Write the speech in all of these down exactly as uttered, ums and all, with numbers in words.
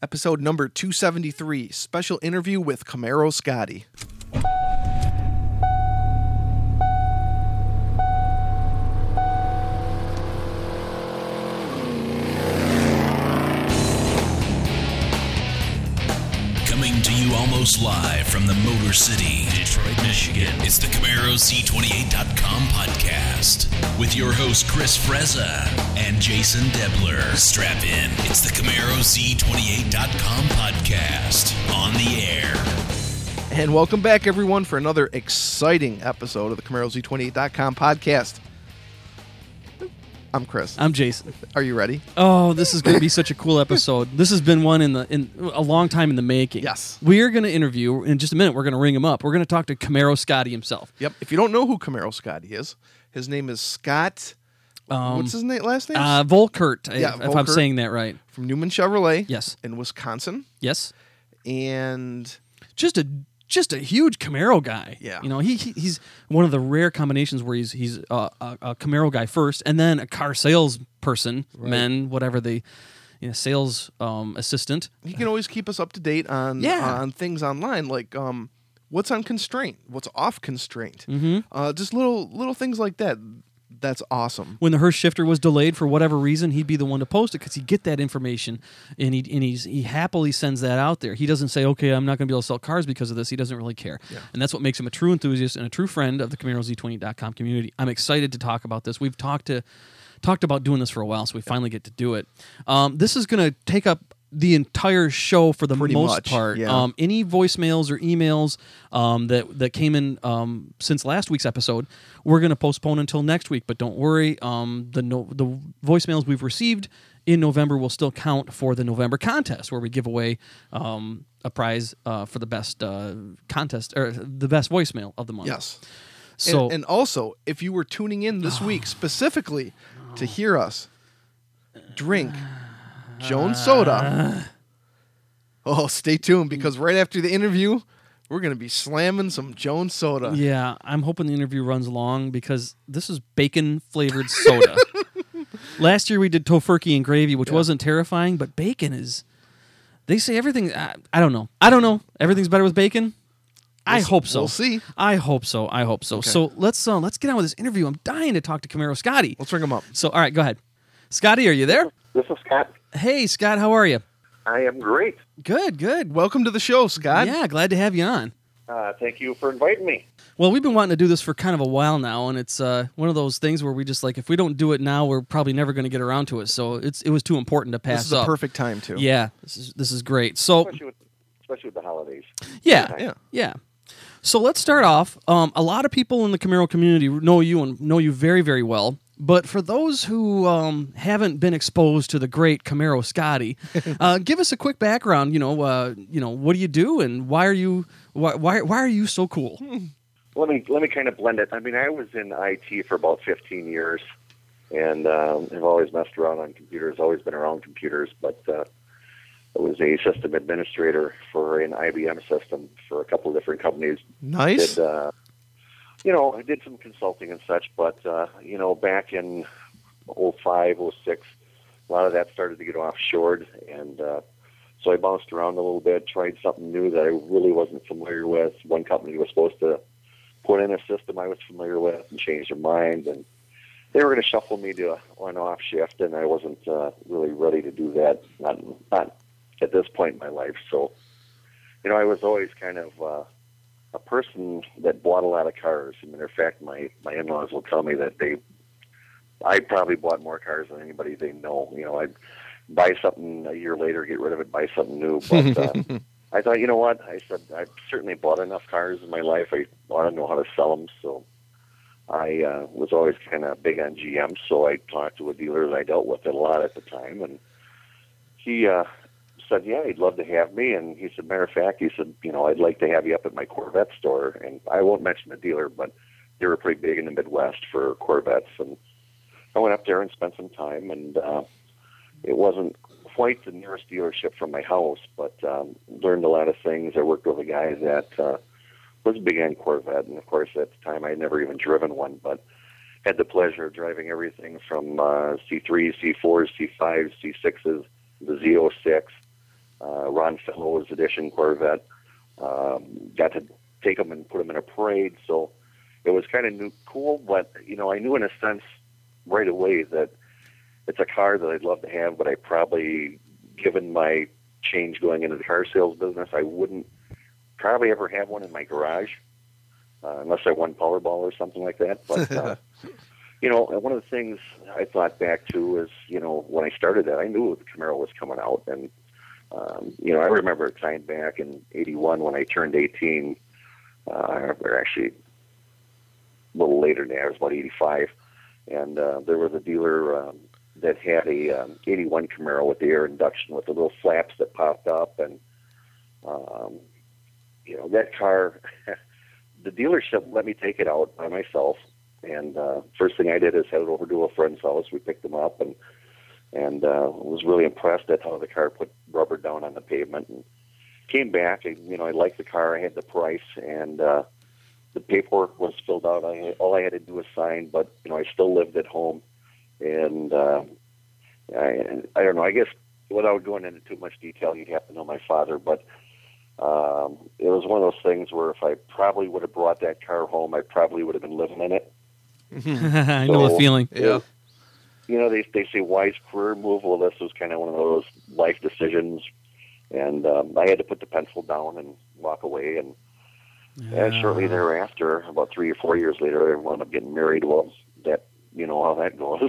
episode number two seventy-three, special interview with Camaro Scotty. Coming to you almost live from the Motor City, Detroit, Michigan. It's the Camaro C twenty-eight dot com podcast with your host Chris Frezza and Jason Debler. Strap in. It's the Camaro C twenty-eight dot com podcast on the air. And welcome back, everyone, for another exciting episode of the Camaro C twenty-eight dot com podcast. I'm Chris. I'm Jason. Are you ready? Oh, this is going to be such a cool episode. This has been one in the in a long time in the making. Yes. We are going to interview, in just a minute, we're going to ring him up. We're going to talk to Camaro Scotty himself. Yep. If you don't know who Camaro Scotty is, his name is Scott. Um, what's his name, last name? Uh, Volkert, Yeah, if, if I'm Volkert. saying that right. From Newman Chevrolet. Yes. In Wisconsin. Yes. And Just a just a huge Camaro guy. Yeah. You know, he, he he's one of the rare combinations where he's he's uh, a, a Camaro guy first, and then a car sales person, Right. men, whatever they, you know, sales um, assistant. he can always keep us up to date on Yeah. on things online, like um, what's on constraint, what's off constraint, Mm-hmm. uh, just little little things like that. That's awesome. When the Hearst shifter was delayed for whatever reason, he'd be the one to post it because he'd get that information, and he and he's, he happily sends that out there. He doesn't say, "Okay, I'm not going to be able to sell cars because of this." He doesn't really care, Yeah. and that's what makes him a true enthusiast and a true friend of the Camaro Z twenty dot com community. I'm excited to talk about this. We've talked to talked about doing this for a while, so we finally get to do it. Um, this is going to take up the entire show for the Pretty most much, part. yeah. Um, any voicemails or emails um, that that came in um, since last week's episode, we're going to postpone until next week. But don't worry, um, the no, the voicemails we've received in November will still count for the November contest, where we give away um, a prize uh, for the best uh, contest or the best voicemail of the month. Yes. So and, and also, if you were tuning in this week specifically to hear us drink Jones Soda, oh, stay tuned, because right after the interview, we're going to be slamming some Jones Soda. yeah, I'm hoping the interview runs long because this is bacon flavored soda. Last year we did tofurkey and gravy, which Yeah. wasn't terrifying, but bacon is. They say everything. I, I don't know. I don't know. Everything's better with bacon. I We'll s- hope so. we'll see. I hope so. I hope so. Okay. So let's uh, let's get on with this interview. I'm dying to talk to Camaro Scotty. Let's ring them up. So all right, go ahead. Scotty, are you there? This is Scott. Hey, Scott, how are you? I am great. Good, good. Welcome to the show, Scott. Yeah, glad to have you on. Uh, thank you for inviting me. Well, we've been wanting to do this for kind of a while now, and it's uh, one of those things where we just like, if we don't do it now, we're probably never going to get around to it. So it's it was too important to pass This is up. a perfect time, too. Yeah, this is this is great. So Especially with, especially with the holidays. yeah, Yeah. yeah. So let's start off. Um, a lot of people in the Camaro community know you and know you very, very well. But for those who um, haven't been exposed to the great Camaro Scotty, uh, give us a quick background. You know, uh, you know, what do you do, and why are you why why, why are you so cool? Let me let me kind of blend it. I mean, I was in I T for about fifteen years, and um, have always messed around on computers. Always been around computers, but uh, I was a system administrator for an I B M system for a couple of different companies. Nice. Did, uh, you know, I did some consulting and such, but, uh, you know, back in oh five, oh six, a lot of that started to get offshored, and uh, so I bounced around a little bit, tried something new that I really wasn't familiar with. One company was supposed to put in a system I was familiar with and change their mind, and they were going to shuffle me to a, an off shift, and I wasn't uh, really ready to do that, not, not at this point in my life. So, you know, I was always kind of... Uh, a person that bought a lot of cars. As a matter of fact, my, my in-laws will tell me that they, I probably bought more cars than anybody they know. You know, I'd buy something a year later, get rid of it, buy something new. But uh, I thought, you know what? I said, I've certainly bought enough cars in my life. I want to know how to sell them. So I uh, was always kind of big on G M. So I talked to a dealer that I dealt with a lot at the time. And he, uh, said, yeah, he'd love to have me. And he said, matter of fact, he said, you know, I'd like to have you up at my Corvette store. And I won't mention the dealer, but they were pretty big in the Midwest for Corvettes. And I went up there and spent some time. And uh, it wasn't quite the nearest dealership from my house, but um, learned a lot of things. I worked with a guy that uh, was big on Corvette. And, of course, at the time, I had never even driven one, but had the pleasure of driving everything from uh, C threes, C fours, C fives, C sixes, the Z oh six. uh, Ron Fellows edition Corvette. Um, got to take them and put them in a parade, so it was kind of new, cool. But you know, I knew in a sense right away that it's a car that I'd love to have, but I probably, given my change going into the car sales business, I wouldn't probably ever have one in my garage, uh, unless I won Powerball or something like that. But uh, you know, one of the things I thought back to is, you know, when I started that, I knew the Camaro was coming out, and um, you know, I remember a time back in eighty-one when I turned eighteen. Uh, or actually a little later than that, I was about eighty-five, and uh, there was a dealer um, that had a um, eighty-one Camaro with the air induction with the little flaps that popped up, and um, you know, that car, the dealership let me take it out by myself, and uh, first thing I did is head it over to a friend's house. We picked them up, and and uh, was really impressed at how the car put rubber down on the pavement, and came back. And, you know, I liked the car. I had the price, and uh, the paperwork was filled out. I had, all I had to do was sign, but you know, I still lived at home, and uh, I, I don't know. I guess without going into too much detail, you'd have to know my father, but um, it was one of those things where if I probably would have brought that car home, I probably would have been living in it. I know So, the feeling. Yeah. You know, they they say wise career move. Well, this was kind of one of those life decisions, and um, I had to put the pencil down and walk away. And, and shortly thereafter, about three or four years later, I wound up getting married. Well, that you know how that goes.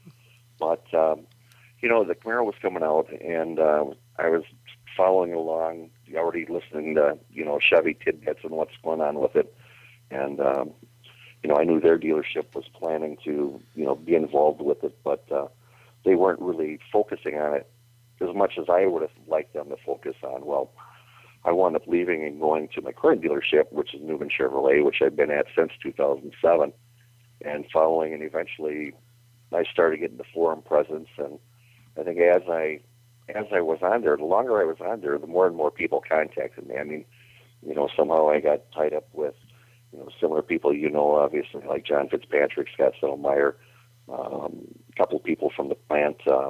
But um, you know, the Camaro was coming out, and uh, I was following along, already listening to you know Chevy tidbits and what's going on with it, and. Um, You know, I knew their dealership was planning to, you know, be involved with it, but uh, they weren't really focusing on it as much as I would have liked them to focus on. Well, I wound up leaving and going to my current dealership, which is Newman Chevrolet, which I've been at since two thousand seven, and following, and eventually I started getting the forum presence, and I think as I as I was on there, the longer I was on there, the more and more people contacted me. I mean, you know, somehow I got tied up with You know, similar people, you know, obviously, like John Fitzpatrick, Scott Settlemeyer, um, a couple of people from the plant. Uh,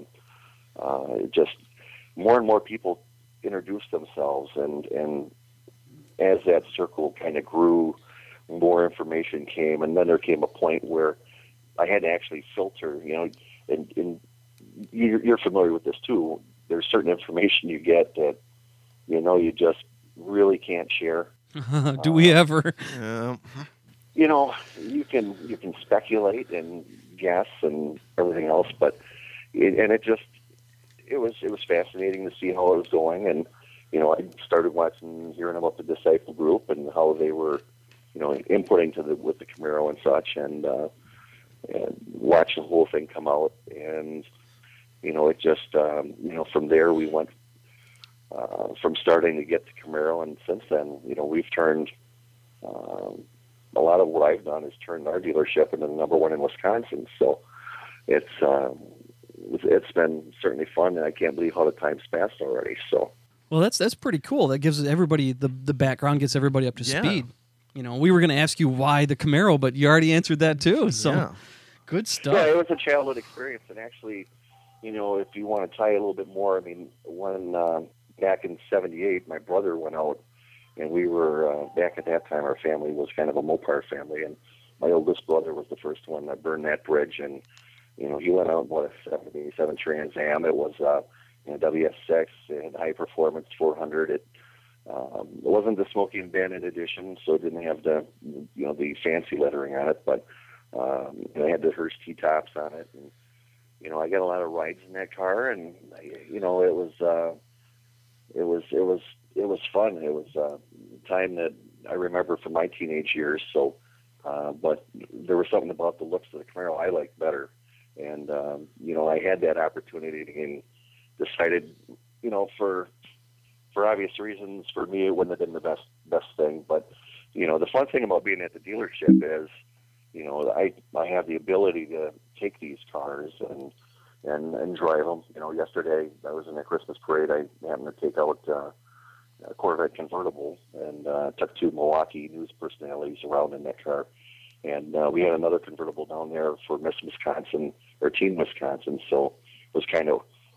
uh, just more and more people introduced themselves, and, and as that circle kind of grew, more information came, and then there came a point where I had to actually filter, you know, and, and you're, you're familiar with this too. There's certain information you get that, you know, you just really can't share. Do we ever? Yeah. You know, you can you can speculate and guess and everything else, but it, and it just it was it was fascinating to see how it was going, and you know, I started watching, hearing about the Disciple Group and how they were, you know, inputting to the with the Camaro and such, and, uh, and watch the whole thing come out, and you know, it just um, you know, from there we went. Uh, from starting to get to Camaro, and since then, you know, we've turned um, a lot of what I've done is turned our dealership into the number one in Wisconsin. So it's um, it's been certainly fun, and I can't believe how the time's passed already. So Well, that's that's pretty cool. That gives everybody the the background, gets everybody up to Yeah. speed. You know, we were going to ask you why the Camaro, but you already answered that too. So Yeah. good stuff. yeah, it was a childhood experience, and actually, you know, if you want to tie a little bit more, I mean, when um, back in seventy-eight, my brother went out, and we were, uh, back at that time, our family was kind of a Mopar family, and my oldest brother was the first one that burned that bridge, and, you know, he went out and bought a seventy-seven Trans Am. It was uh, you know, W S six, and high performance four hundred. It, um, it wasn't the Smokey and Bandit edition, so it didn't have the, you know, the fancy lettering on it, but um, it had the Hurst T-tops on it, and, you know, I got a lot of rides in that car, and, you know, it was, uh, It was it was it was fun. It was a time that I remember from my teenage years. So, uh, but there was something about the looks of the Camaro I liked better, and um, you know, I had that opportunity and decided, you know, for for obvious reasons, for me it wouldn't have been the best best thing. But you know, the fun thing about being at the dealership is, you know, I I have the ability to take these cars and. And, and drive them. You know, yesterday I was in a Christmas parade. I happened to take out uh, a Corvette convertible and uh, took two Milwaukee news personalities around in that car. And uh, we had another convertible down there for Miss Wisconsin, or Team Wisconsin. So it was kind of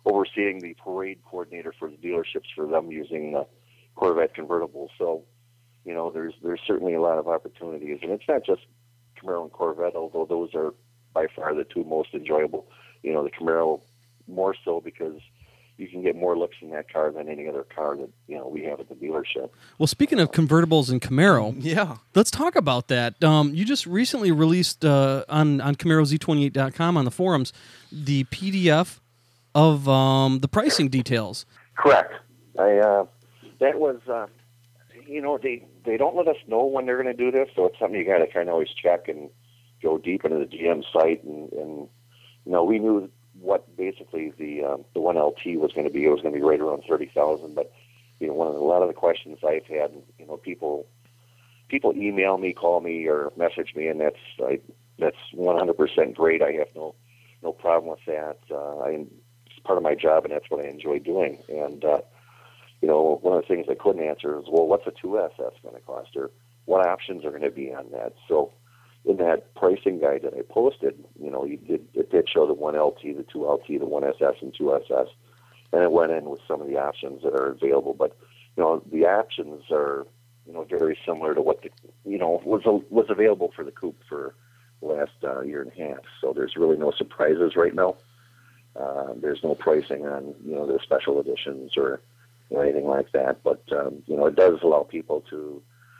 overseeing the parade coordinator for the dealerships for them using the Corvette convertible. So, you know, there's there's certainly a lot of opportunities, and it's not just Camaro and Corvette, although those are by far the two most enjoyable. You know, the Camaro more so because you can get more looks in that car than any other car that, you know, we have at the dealership. Well, speaking of convertibles and Camaro, Yeah. let's talk about that. Um, you just recently released uh, on, on Camaro Z twenty-eight dot com on the forums the P D F of um, the pricing details. Correct. I uh, that was, uh, you know, they, they don't let us know when they're going to do this, so it's something you got to kind of always check and go deep into the G M site. And, and you know, we knew what basically the um, the one L T was going to be. It was going to be right around thirty thousand. But you know, one of the, a lot of the questions I've had, you know, people people email me, call me, or message me, and that's I, that's one hundred percent great. I have no no problem with that. Uh, I, it's part of my job, and that's what I enjoy doing. And uh, you know, one of the things I couldn't answer is, well, what's a two S S going to cost, or what options are going to be on that? So in that pricing guide that I posted, you know, you did, it did show the one L T, the two L T, the one S S, and two S S, and it went in with some of the options that are available. But, you know, the options are, you know, very similar to what, the, you know, was was available for the coupe for the last uh, year and a half. So there's really no surprises right now. Uh, there's no pricing on, you know, the special editions or, or anything like that. But, um, you know, it does allow people to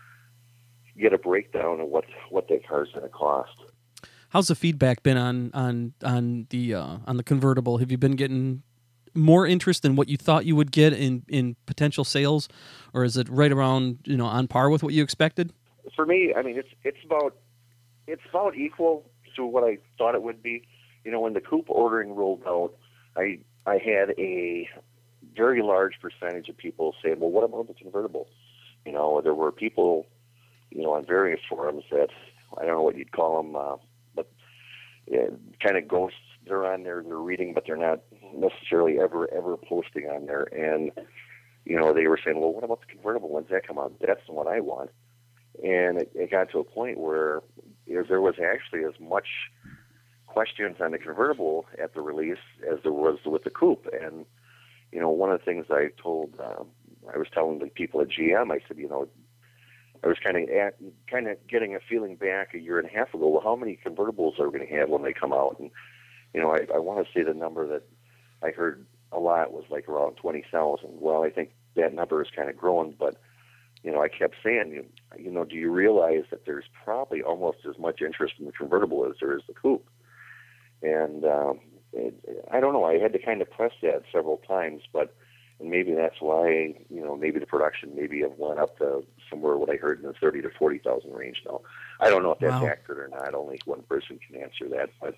get a breakdown of what what that car's going to cost. How's the feedback been on on on the uh, on the convertible? Have you been getting more interest than what you thought you would get in, in potential sales, or is it right around, you know, on par with what you expected? For me, I mean, it's it's about it's about equal to what I thought it would be. You know, when the coupe ordering rolled out, I I had a very large percentage of people say, "Well, what about the convertible?" You know, there were people, you know, on various forums that, I don't know what you'd call them, uh, but yeah, kind of ghosts. They're on there, they're reading, but they're not necessarily ever, ever posting on there. And, you know, they were saying, well, what about the convertible? When's that come out? That's the one I want. And it, it got to a point where there was actually as much questions on the convertible at the release as there was with the coupe. And, you know, one of the things I told, um, I was telling the people at G M, I said, you know, I was kind of at, kind of getting a feeling back a year and a half ago. Well, how many convertibles are we going to have when they come out? And you know, I, I want to say the number that I heard a lot was like around twenty thousand. Well, I think that number has kind of grown, but you know, I kept saying, you, you know, do you realize that there's probably almost as much interest in the convertible as there is the coupe? And um, it, I don't know. I had to kind of press that several times, but. And maybe that's why, you know, maybe the production maybe have went up to somewhere what I heard in the thirty to forty thousand range now. I don't know if that's Wow. accurate or not. Only one person can answer that. But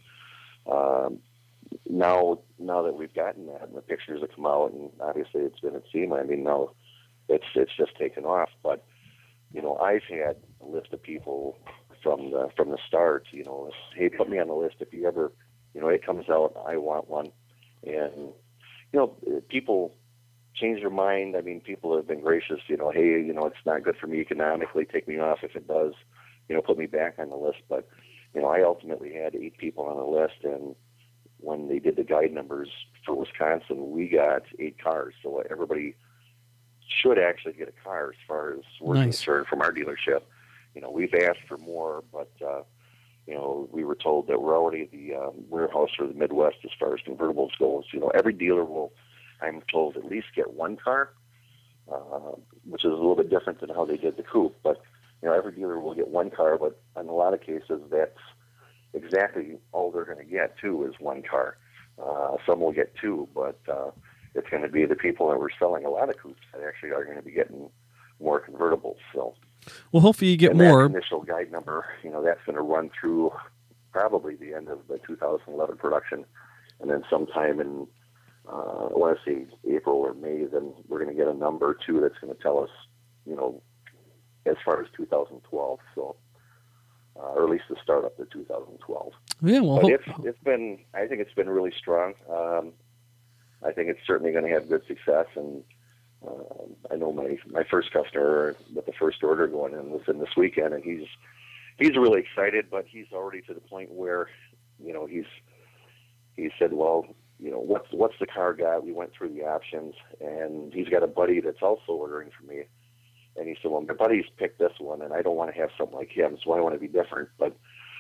um, now, now that we've gotten that and the pictures have come out, and obviously it's been at SEMA, I mean, now it's it's just taken off. But you know, I've had a list of people from the from the start. You know, hey, put me on the list if you ever, you know, it comes out, I want one, and you know, people change their mind. I mean, people have been gracious, you know, hey, you know, it's not good for me economically, take me off. If it does, you know, put me back on the list. But, you know, I ultimately had eight people on the list, and when they did the guide numbers for Wisconsin, we got eight cars. So everybody should actually get a car as far as we're Nice. concerned from our dealership. You know, we've asked for more, but, uh, you know, we were told that we're already the um, warehouse for the Midwest as far as convertibles goes. You know, every dealer will, I'm told, at least get one car, uh, which is a little bit different than how they did the coupe. But, you know, every dealer will get one car, but in a lot of cases, that's exactly all they're going to get, too, is one car. Uh, some will get two, but uh, it's going to be the people that were selling a lot of coupes that actually are going to be getting more convertibles. So, Well, hopefully you get and more. that initial guide number, you know, that's going to run through probably the end of the two thousand eleven production, and then sometime in Uh, I want to say April or May, then we're going to get a number, too, that's going to tell us, you know, as far as two thousand twelve, so, uh, or at least the start up to two thousand twelve. Yeah, well, But hope, it's, it's been, I think it's been really strong. Um, I think it's certainly going to have good success, and uh, I know my, my first customer with the first order going in was in this weekend, and he's he's really excited, but he's already to the point where, you know, he's he said, well, you know, what's what's the car got? We went through the options, and he's got a buddy that's also ordering for me. And he said, well, my buddy's picked this one, and I don't want to have something like him, so I want to be different. But,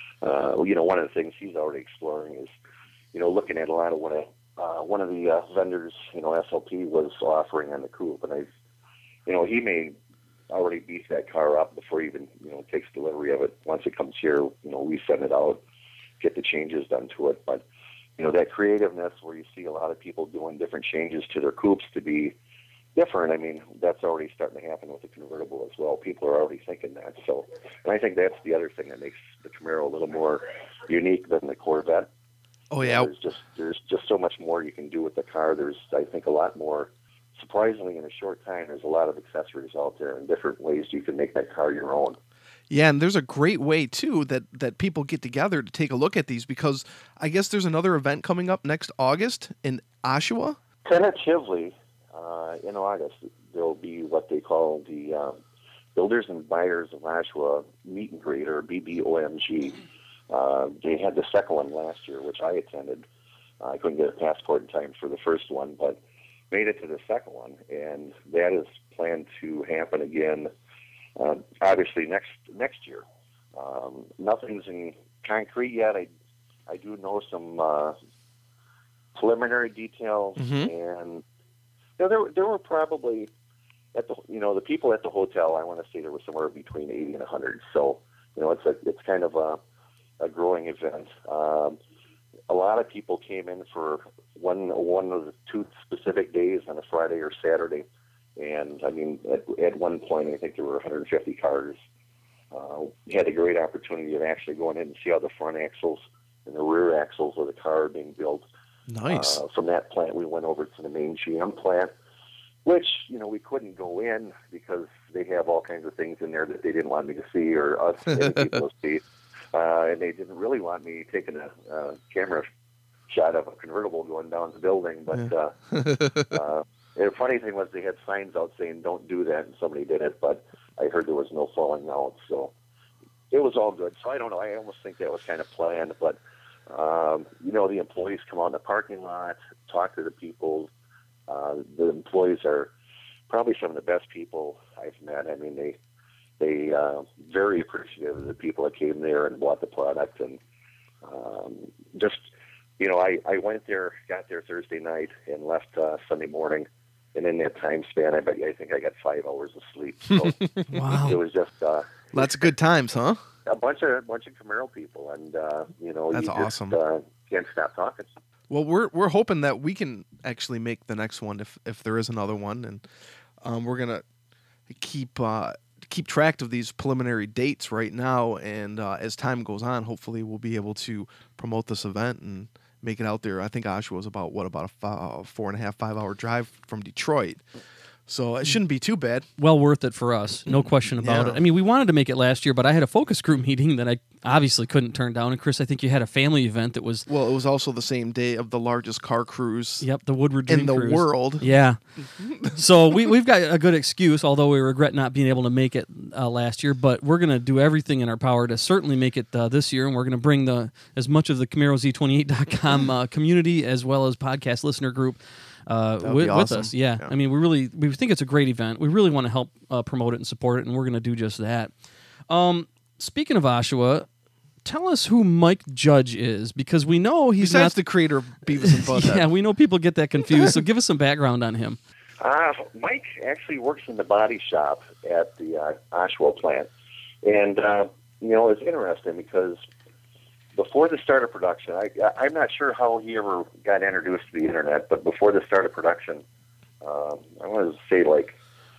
uh, you know, one of the things he's already exploring is, you know, looking at a lot of what a, uh, one of the uh, vendors, you know, S L P was offering on the coupe. And I, you know, he may already beef that car up before he even, you know, takes delivery of it. Once it comes here, you know, we send it out, get the changes done to it. But, you know, that creativeness where you see a lot of people doing different changes to their coupes to be different, I mean, that's already starting to happen with the convertible as well. People are already thinking that. So, and I think that's the other thing that makes the Camaro a little more unique than the Corvette. Oh, You yeah. know, there's just there's just so much more you can do with the car. There's, I think, a lot more. Surprisingly, in a short time, there's a lot of accessories out there and different ways you can make that car your own. Yeah, and there's a great way, too, that, that people get together to take a look at these, because I guess there's another event coming up next August in Oshawa. Tentatively, uh, in August, there'll be what they call the um, Builders and Buyers of Oshawa Meet and Greet, or B B O M G. Uh, they had the second one last year, which I attended. Uh, I couldn't get a passport in time for the first one, but made it to the second one, and that is planned to happen again, uh, obviously next next year. Um, nothing's in concrete yet. I I do know some uh, preliminary details, Mhm. and you know, there there were probably at the you know the people at the hotel. I want to say there was somewhere between eighty and a hundred. So you know, it's a it's kind of a a growing event. Um, a lot of people came in for one one of the two specific days on a Friday or Saturday, and I mean, at, at one point, I think there were one hundred fifty cars. Uh, we had a great opportunity of actually going in and see how the front axles and the rear axles of the car are being built. Nice. Uh, from that plant, we went over to the main G M plant, which, you know, we couldn't go in because they have all kinds of things in there that they didn't want me to see, or us any people to see. Uh, and they didn't really want me taking a uh, camera shot of a convertible going down the building. But uh, uh, the funny thing was they had signs out saying, don't do that, and somebody did it. But I heard there was no falling out, so it was all good. So I don't know. I almost think that was kind of planned. But, um, you know, the employees come out in the parking lot, talk to the people. Uh, the employees are probably some of the best people I've met. I mean, they they uh, very appreciative of the people that came there and bought the product. And um, just, you know, I, I went there, got there Thursday night, and left uh, Sunday morning. And in that time span, I bet I think I got five hours of sleep. So Wow. it was just uh, That's good times, huh? a bunch of bunch of Camaro people, and uh, you know, That's you awesome. just uh, can't stop talking. Well, we're we're hoping that we can actually make the next one if if there is another one, and um, we're gonna keep uh, keep track of these preliminary dates right now, and uh, as time goes on, hopefully we'll be able to promote this event and make it out there. I think Oshawa was about what about a five, four and a half five hour drive from Detroit, so it shouldn't be too bad. Well worth it for us, no question about Yeah. it. I mean, we wanted to make it last year, but I had a focus group meeting that I obviously couldn't turn down. And Chris, I think you had a family event that was, Well, it was also the same day of the largest car cruise yep, the Woodward Dream in the Cruise. world. Yeah. So we, we've got a good excuse, although we regret not being able to make it uh, last year. But we're going to do everything in our power to certainly make it uh, this year. And we're going to bring the as much of the Camaro Z twenty-eight dot com uh, community as well as podcast listener group uh, That would with, be with awesome. us. Yeah. Yeah. I mean, we really we think it's a great event. We really want to help uh, promote it and support it, and we're going to do just that. Um, speaking of Oshawa, tell us who Mike Judge is, because we know he's Besides not the creator of Beavis and Butthead. yeah, we know people get that confused. So give us some background on him. Uh, Mike actually works in the body shop at the uh, Oshawa plant. And, uh, you know, it's interesting because before the start of production, I, I'm not sure how he ever got introduced to the internet, but before the start of production, um, I want to say like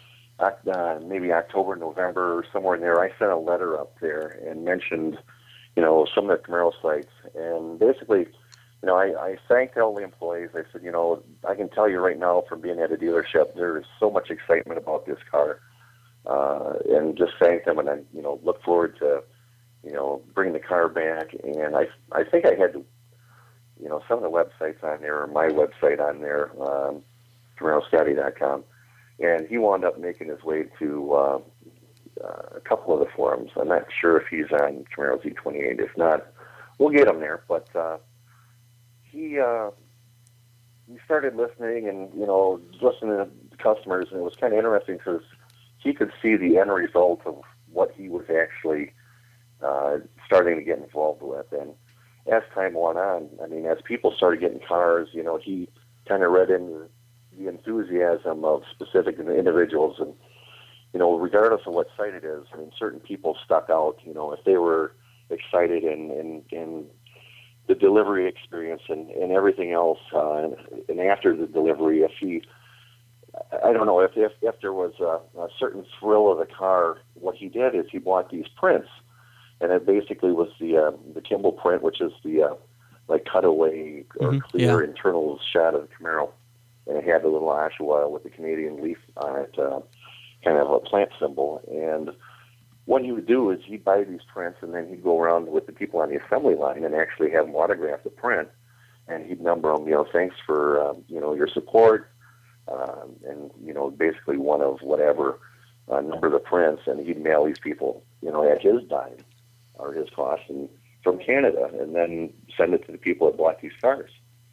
uh, maybe October, November, or somewhere in there, I sent a letter up there and mentioned, you know, some of the Camaro sites. And basically, you know, I, I thanked all the employees. I said, you know, I can tell you right now from being at a dealership, there is so much excitement about this car. Uh, and just thank them, and I, you know, look forward to, you know, bringing the car back. And I, I think I had, you know, some of the websites on there, or my website on there, um, Camaro Scotty dot com. And he wound up making his way to uh, uh, a couple of the forums. I'm not sure if he's on Camaro Z twenty-eight. If not, we'll get him there. But uh, he uh, he started listening and, you know, listening to customers, and it was kind of interesting because he could see the end result of what he was actually uh, starting to get involved with. And as time went on, I mean, as people started getting cars, you know, he kind of read into the enthusiasm of specific individuals. And, you know, regardless of what site it is, I mean, certain people stuck out, you know, if they were excited and, and, and the delivery experience and, and everything else. Uh, and, and after the delivery, if he, I don't know, if, if, if there was a, a certain thrill of the car, what he did is he bought these prints. And it basically was the uh, the Kimball print, which is the uh, like cutaway or Mhm, clear yeah. internal shot of the Camaro. And it had the little Oshawa with the Canadian leaf on it, uh, kind of a plant symbol. And what he would do is he'd buy these prints, and then he'd go around with the people on the assembly line and actually have them autograph the print. And he'd number them, you know, thanks for, um, you know, your support, um, and, you know, basically one of whatever, uh, number the prints, and he'd mail these people, you know, at his dime or his cost and from Canada, and then send it to the people that bought these cars.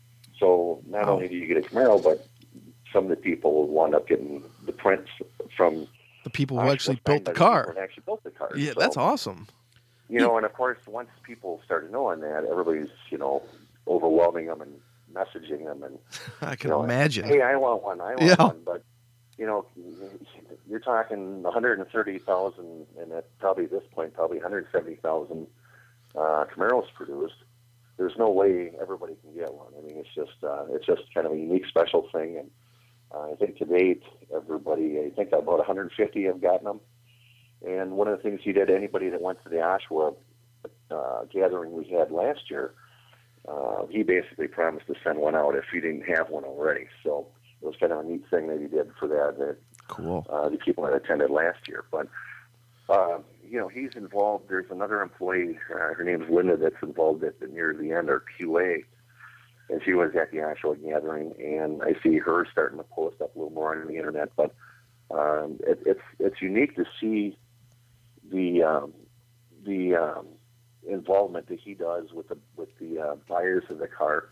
So not Wow. only do you get a Camaro, but some of the people will wind up getting the prints from The people who Oshawa actually signed built by the people car. that actually built the car. Yeah, So, that's awesome. You know, and of course, once people started knowing that, everybody's, you know, overwhelming them and messaging them, and I can you know, imagine. hey, I want one, I want Yeah. one, but you know, you're talking one hundred thirty thousand, and at probably this point, probably one hundred seventy thousand uh, Camaros produced. There's no way everybody can get one. I mean, it's just uh, it's just kind of a unique, special thing, and uh, I think to date, everybody, I think about one hundred fifty have gotten them. And one of the things he did, anybody that went to the Oshawa uh, gathering we had last year, uh, he basically promised to send one out if he didn't have one already. So it was kind of a neat thing that he did for that, that Cool. uh, the people that attended last year. But, uh, you know, he's involved. There's another employee, uh, her name's Linda, that's involved at the, near the end, or Q A. And she was at the Oshawa gathering, and I see her starting to post up a little more on the internet. But um, it, it's it's unique to see the um, the um, involvement that he does with the with the uh, buyers of the car.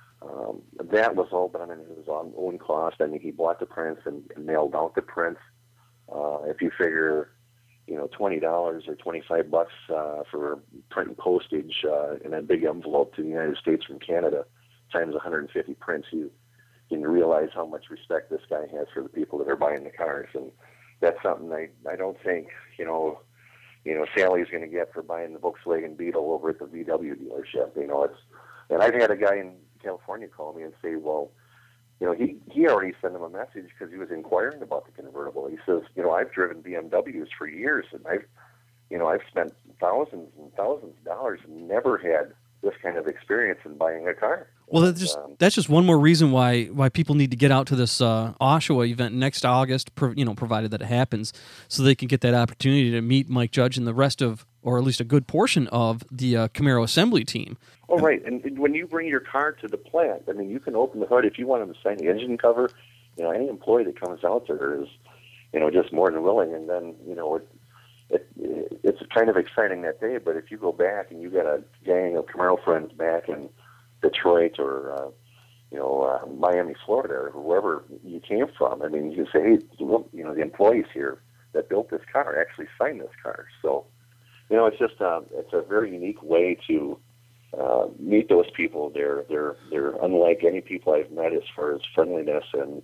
Um, that was all done in his own, own cost. I mean, he bought the prints and, and mailed out the prints. Uh, if you figure, you know, twenty dollars or twenty-five bucks uh, for print and postage uh, in a big envelope to the United States from Canada, times one hundred fifty prints, you can realize how much respect this guy has for the people that are buying the cars. And that's something I, I don't think, you know, you know, Sally's going to get for buying the Volkswagen Beetle over at the V W dealership. You know, it's, and I've had a guy in California call me and say, well, you know, he, he already sent him a message because he was inquiring about the convertible. He says, you know, I've driven B M Ws for years, and I've, you know, I've spent thousands and thousands of dollars and never had this kind of experience in buying a car. Well, And, that's just um, that's just one more reason why why people need to get out to this uh, Oshawa event next August. Pro, you know, provided that it happens, so they can get that opportunity to meet Mike Judge and the rest of, or at least a good portion of the uh, Camaro assembly team. Oh, right. And, and when you bring your car to the plant, I mean, you can open the hood. If you want them to sign the engine cover, you know, any employee that comes out there is, you know, just more than willing. And then, you know, it, it, it's kind of exciting that day. But if you go back and you got a gang of Camaro friends back in Detroit or, uh, you know, uh, Miami, Florida, or wherever you came from, I mean, you say, hey, look, you know, the employees here that built this car actually signed this car. So, you know, it's just uh, it's a very unique way to uh, meet those people. They're they're they're unlike any people I've met as far as friendliness and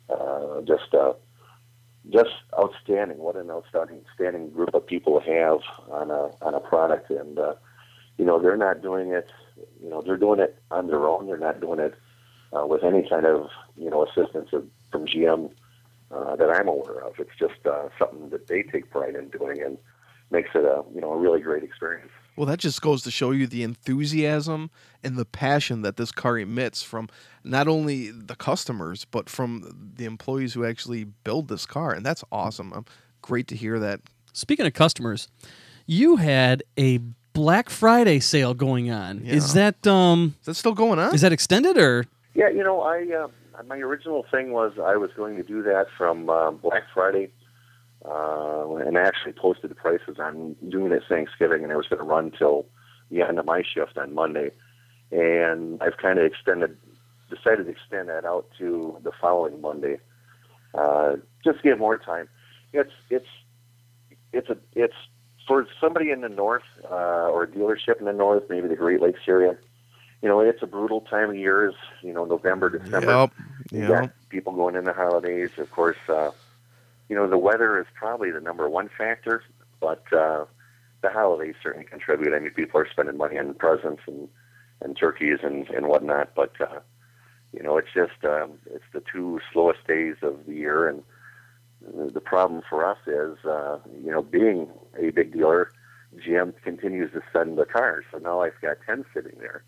uh, just uh, just outstanding. What an outstanding outstanding group of people have on a on a product, and uh, you know, they're not doing it. You know, they're doing it on their own. They're not doing it uh, with any kind of, you know, assistance of, from G M uh, that I'm aware of. It's just uh, something that they take pride in doing, and makes it a, you know, a really great experience. Well, that just goes to show you the enthusiasm and the passion that this car emits from not only the customers, but from the employees who actually build this car. And that's awesome. Um, great to hear that. Speaking of customers, you had a Black Friday sale going on. Yeah. Is that um Is that still going on? is that extended or? Yeah, you know, I uh, my original thing was I was going to do that from uh, Black Friday. Uh, and I actually posted the prices on doing it Thanksgiving, and I was going to run till the end of my shift on Monday. And I've kind of extended decided to extend that out to the following Monday. Uh, just to get more time. It's it's it's a it's for somebody in the north uh, or a dealership in the north, maybe the Great Lakes area. You know, it's a brutal time of years. You know, November, December. Yep. You Yep. got people going into holidays. Of course, uh, you know, the weather is probably the number one factor, but uh, the holidays certainly contribute. I mean, people are spending money on presents and, and turkeys and, and whatnot, but uh, you know, it's just um, it's the two slowest days of the year, and the problem for us is, uh, you know, being a big dealer, G M continues to send the cars. So now I've got ten sitting there,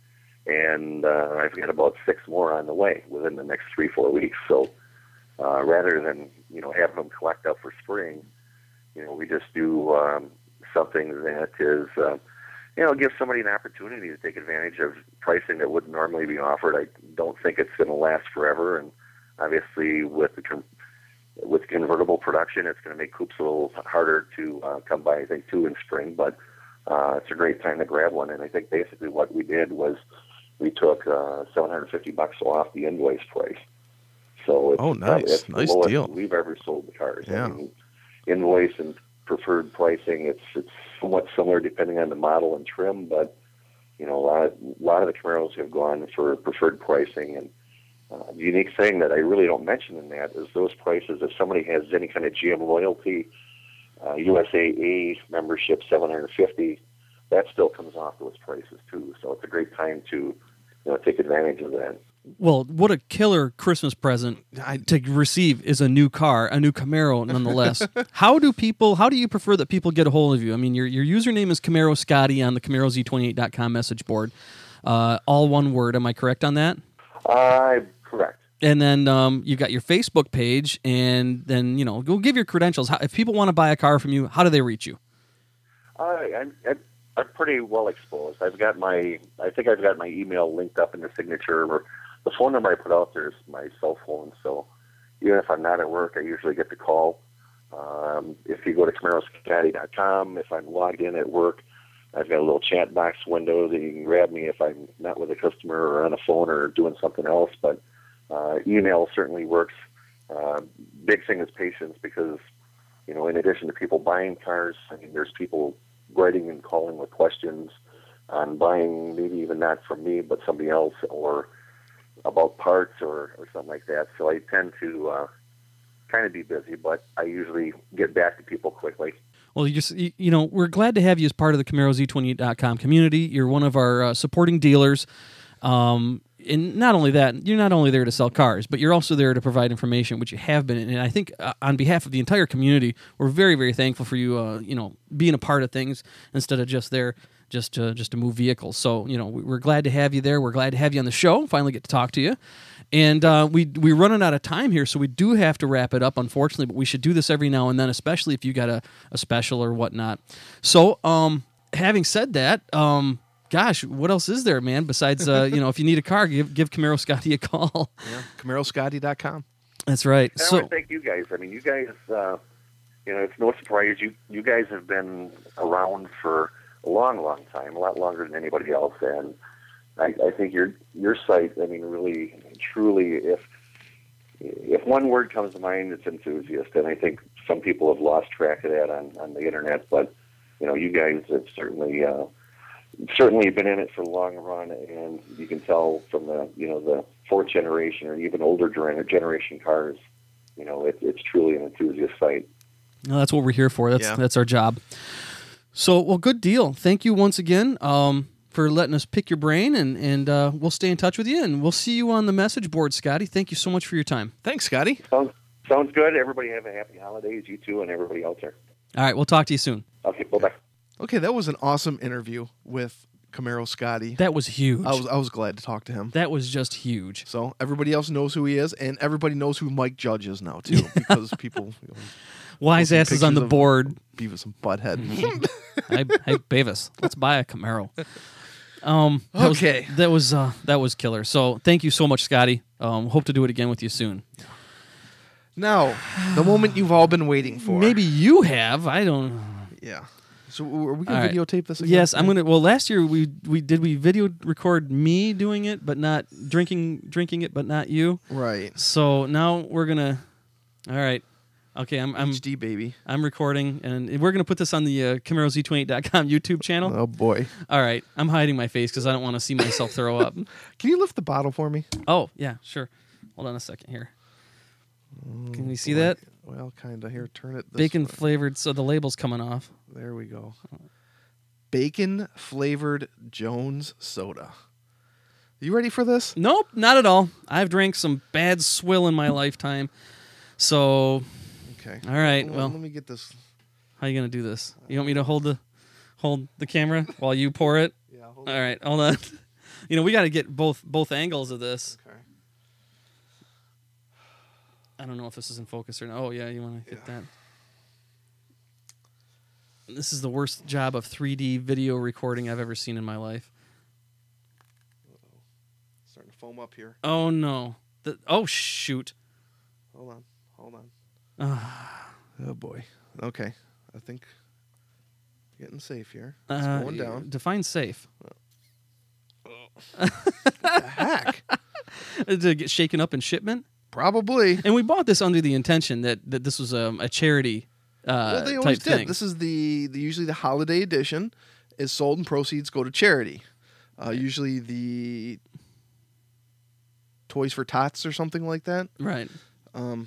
and uh, I've got about six more on the way within the next three, four weeks. So uh, rather than, you know, having them collect up for spring, you know, we just do um, something that is, uh, you know, give somebody an opportunity to take advantage of pricing that wouldn't normally be offered. I don't think it's going to last forever, and obviously with the com- with convertible production, it's going to make coupes a little harder to uh, come by, I think, too, in spring. But uh, it's a great time to grab one. And I think basically what we did was we took uh, seven hundred fifty bucks off the invoice price. So it's, Oh, nice. it's the Nice lowest deal. we've ever sold the cars. Yeah. I mean, invoice and preferred pricing, it's it's somewhat similar depending on the model and trim, but you know, a lot, a lot of the Camaros have gone for preferred pricing. And uh, the unique thing that I really don't mention in that is those prices. If somebody has any kind of G M loyalty, uh, U S A A membership, seven hundred fifty, that still comes off those prices too. So it's a great time to, you know, take advantage of that. Well, what a killer Christmas present to receive is a new car, a new Camaro, nonetheless. How do people? How do you prefer that people get a hold of you? I mean, your your username is Camaro Scotty on the Camaro Z twenty-eight dot com message board, uh, all one word. Am I correct on that? Uh, correct. And then um, you got your Facebook page, and then you know, go give your credentials. How, if people want to buy a car from you, how do they reach you? Uh, I'm, I'm I'm pretty well exposed. I've got my, I think I've got my email linked up in the signature. Or the phone number I put out there is my cell phone. So even if I'm not at work, I usually get the call. Um, if you go to Camaro Scotty dot com, if I'm logged in at work, I've got a little chat box window that you can grab me if I'm not with a customer or on the phone or doing something else. But uh, email certainly works. Uh, big thing is patience because, you know, in addition to people buying cars, I mean, there's people writing and calling with questions on buying, maybe even not from me, but somebody else, or about parts or, or something like that. So I tend to uh, kind of be busy, but I usually get back to people quickly. Well, you just you, you know, we're glad to have you as part of the Camaro Z twenty-eight dot com community. You're one of our uh, supporting dealers. Um, and not only that, you're not only there to sell cars, but you're also there to provide information, which you have been. And I think uh, on behalf of the entire community, we're very, very thankful for you, uh, you know, being a part of things instead of just there just to, just to move vehicles. So, you know, we're glad to have you there. We're glad to have you on the show. Finally get to talk to you. And uh, we, we're running out of time here, so we do have to wrap it up, unfortunately, but we should do this every now and then, especially if you got a, a special or whatnot. So, um, having said that, um, gosh, what else is there, man? Besides, uh, you know, if you need a car, give give Camaro Scotty a call. Yeah, Camaro Scotty dot com. That's right. And I So, want to thank you guys. I mean, you guys, uh, you know, it's no surprise. You you guys have been around for a long, long time, a lot longer than anybody else. And I, I think your your site, I mean, really, truly, if if one word comes to mind, it's enthusiast. And I think some people have lost track of that on, on the internet. But, you know, you guys have certainly... Uh, certainly been in it for the long run, and you can tell from the, you know, the fourth generation or even older generation cars, you know, it, it's truly an enthusiast site. no, that's what we're here for. That's Yeah. that's our job. So, well, good deal. Thank you once again um, for letting us pick your brain, and, and uh, we'll stay in touch with you, and we'll see you on the message board, Scotty. Thank you so much for your time. Thanks, Scotty. Sounds, sounds good. Everybody have a happy holidays, you too, and everybody out there. All right, we'll talk to you soon. Okay, bye-bye. Okay, that was an awesome interview with Camaro Scotty. That was huge. I was I was glad to talk to him. that was just huge. So everybody else knows who he is, and everybody knows who Mike Judge is now too, because people, you know, Wise posting asses on the pictures of board. Beavis and Butthead. hey, hey, Beavis, let's buy a Camaro. Um, that was- Okay. that was uh, that was killer. So thank you so much, Scotty. Um, hope to do it again with you soon. Now, the moment you've all been waiting for. Maybe you have. I don't. Yeah. So are we gonna All right. videotape this again? Yes, I'm gonna. Well, last year we we did we video record me doing it, but not drinking drinking it, but not you. Right. So now we're gonna. All right. Okay, I'm I'm H D baby. I'm recording, and we're gonna put this on the uh, Camaro Z twenty-eight dot com YouTube channel. Oh boy. All right, I'm hiding my face because I don't want to see myself throw up. Can you lift the bottle for me? Oh yeah, sure. Hold on a second here. Can you see Boy. that? Well, kind of. Here, turn it. This Bacon way. flavored, so the label's coming off. There we go. Bacon flavored Jones soda. You ready for this? Nope, not at all. I've drank some bad swill in my lifetime. So, Okay. all right. Well, Well, let me get this. how you gonna do this? You want me to hold the hold the camera while you pour it? Yeah. Hold All right, hold on. You know, we got to get both both angles of this. Okay. I don't know if this is in focus or not. Oh yeah, you want to get Yeah. that. This is the worst job of three D video recording I've ever seen in my life. Starting to foam up here. Oh no. The, oh shoot. Hold on. Hold on. Uh, Oh boy. Okay. I think getting safe here. It's uh, going down. Define safe. What the heck? Did it get shaken up in shipment? Probably. And we bought this under the intention that, that this was um, a charity uh, Well, they always type did. thing. This is the, the usually the holiday edition is sold and proceeds go to charity. Uh, usually the Toys for Tots or something like that. Right. Um,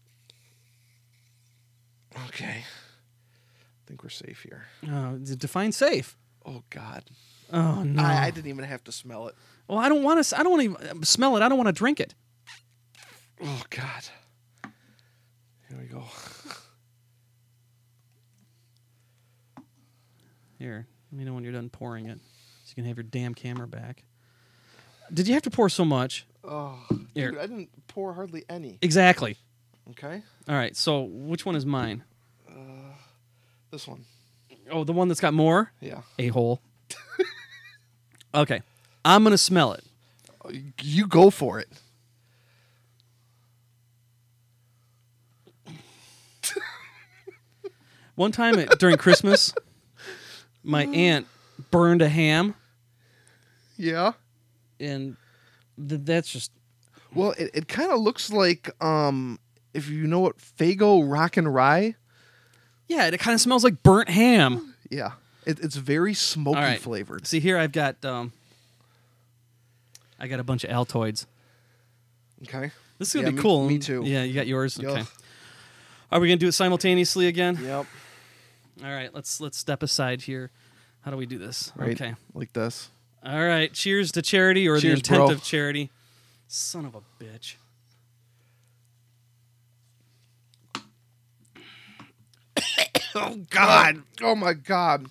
okay. I think we're safe here. Uh, d- define safe. Oh God. Oh no. I, I didn't even have to smell it. well, I don't want to. I don't want to even smell it. I don't want to drink it. Oh God. Here we go. Here, let me know when you're done pouring it, so you can have your damn camera back. Did you have to pour so much? Oh, Here. dude, I didn't pour hardly any. Exactly. Okay. All right. So which one is mine? This one. Oh, the one that's got more. Yeah. A hole. Okay, I'm gonna smell it. You go for it. One time at, during Christmas, my aunt burned a ham, Yeah. and th- that's just Well, it, it kind of looks like um if you know what Fago Rock and Rye. yeah. It kind of smells like burnt ham. Yeah. It, it's very smoky All right. flavored. See here, I've got um, I got a bunch of Altoids. Okay. This is gonna Yeah, be me- cool. me too. Yeah, you got yours. Yup. Okay. Are we gonna do it simultaneously again? Yep. All right. Let's let's step aside here. How do we do this? Right. Okay. Like this. All right. Cheers to charity, or Cheers, the intent bro. of charity. Son of a bitch. Oh God. Oh my God.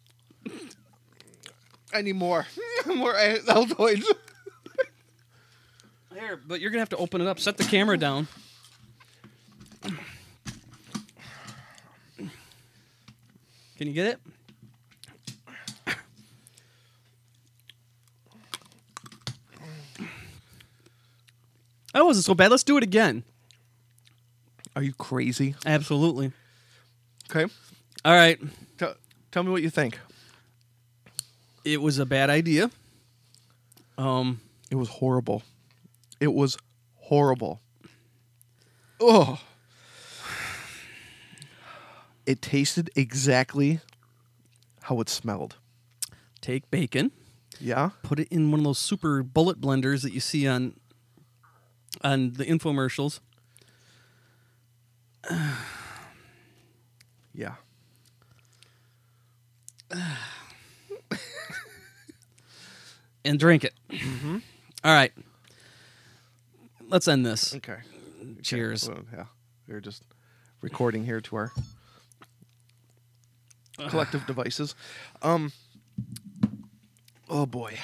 I need more. more Altoids. Here, but you're gonna have to open it up. Set the camera down. Can you get it? That wasn't so bad. Let's do it again. Are you crazy? Absolutely. Okay. All right. T- tell me what you think. It was a bad idea. Um, It was horrible. It was horrible. Oh. It tasted exactly how it smelled. take bacon, Yeah? put it in one of those super bullet blenders that you see on on the infomercials. Yeah. And drink it. Mm-hmm. All right. Let's end this. Okay. Cheers. Well, yeah. We're just recording here to our collective devices. Um. Oh boy.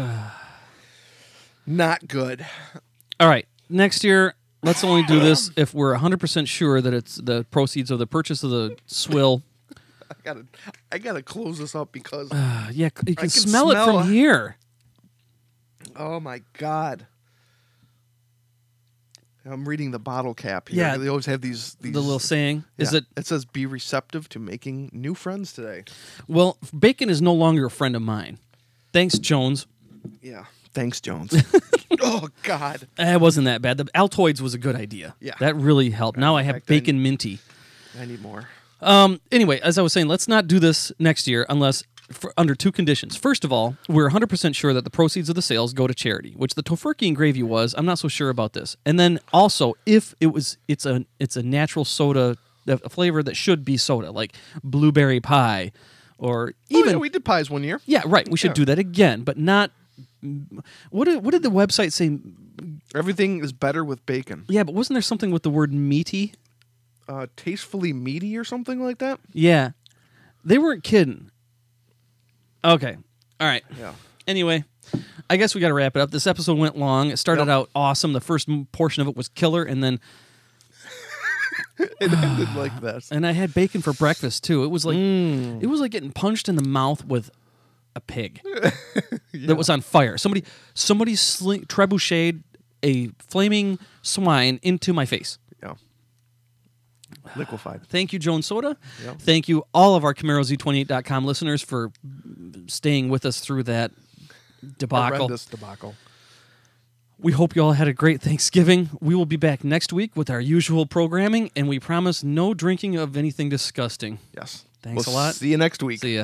Not good. All right. Next year, let's only do this if we're one hundred percent sure that it's the proceeds of the purchase of the swill. I gotta. I gotta close this up because. Uh, yeah, you can, can smell, it smell- from here. Oh my God. I'm reading the bottle cap here. Yeah. They always have these, these The little saying is yeah. it It says, "Be receptive to making new friends today." well, bacon is no longer a friend of mine. Thanks, Jones. Yeah. Thanks, Jones. Oh God. Eh, It wasn't that bad. The Altoids was a good idea. Yeah. That really helped. Now I have fact, I- bacon minty. I need more. Um, anyway, as I was saying, let's not do this next year unless for, under two conditions. First of all, we're one hundred percent sure that the proceeds of the sales go to charity, which the Tofurky gravy was. I'm not so sure about this. And then also, if it was, it's a it's a natural soda, a flavor that should be soda, like blueberry pie, or Even even oh, yeah, we did pies one year. yeah, right. We should Yeah. do that again, but not. What did what did the website say? Everything is better with bacon. Yeah, but wasn't there something with the word meaty? Uh, tastefully meaty or something like that. Yeah, they weren't kidding. Okay, all right. Yeah. Anyway, I guess we got to wrap it up. This episode went long. It started Yep. out awesome. The first m- portion of it was killer, and then It ended like this. and I had bacon for breakfast too. It was like Mm. it was like getting punched in the mouth with a pig that was on fire. Somebody somebody sling, trebucheted a flaming swine into my face. Yeah. Liquefied. Thank you, Joan Soda. Yep. Thank you, all of our Camaro Z twenty-eight dot com listeners, for staying with us through that debacle. Horrendous debacle. We hope you all had a great Thanksgiving. We will be back next week with our usual programming, and we promise no drinking of anything disgusting. Yes. Thanks We'll a lot. See you next week. See ya.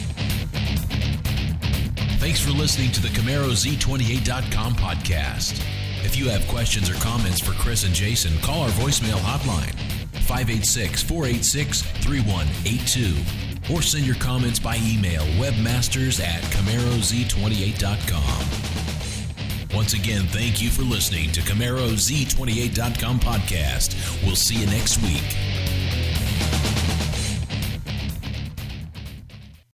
Thanks for listening to the Camaro Z twenty-eight dot com podcast. If you have questions or comments for Chris and Jason, call our voicemail hotline, five eight six, four eight six, three one eight two, or send your comments by email, webmasters at Camaro Z twenty-eight dot com. Once again, thank you for listening to Camaro Z twenty-eight dot com podcast. We'll see you next week.